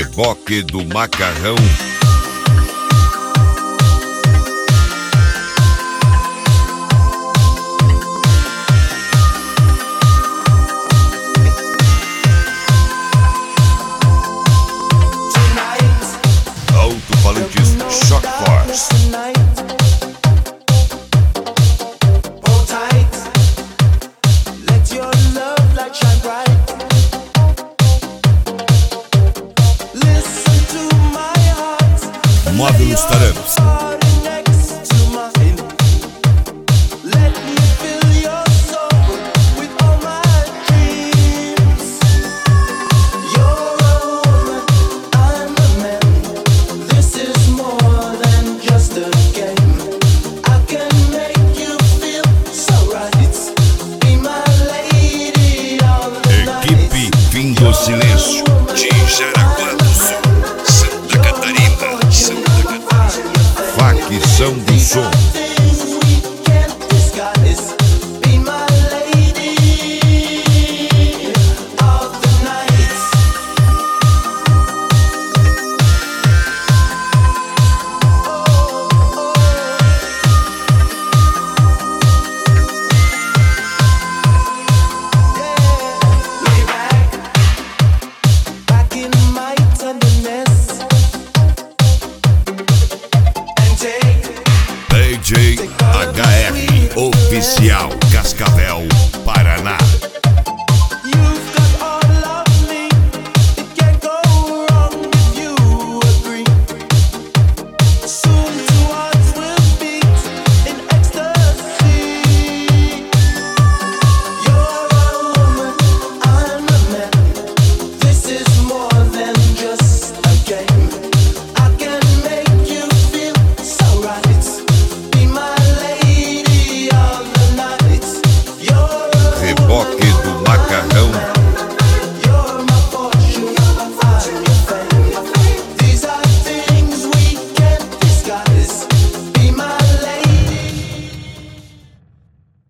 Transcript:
reboque do macarrão. Alto-falantes Shock Force. Módulos Taranos. Equipe Fim do Silêncio de Jaraguá do Sul, Santa Catarina. Facção do Som. DJ HR Oficial Cascavel, Paraná.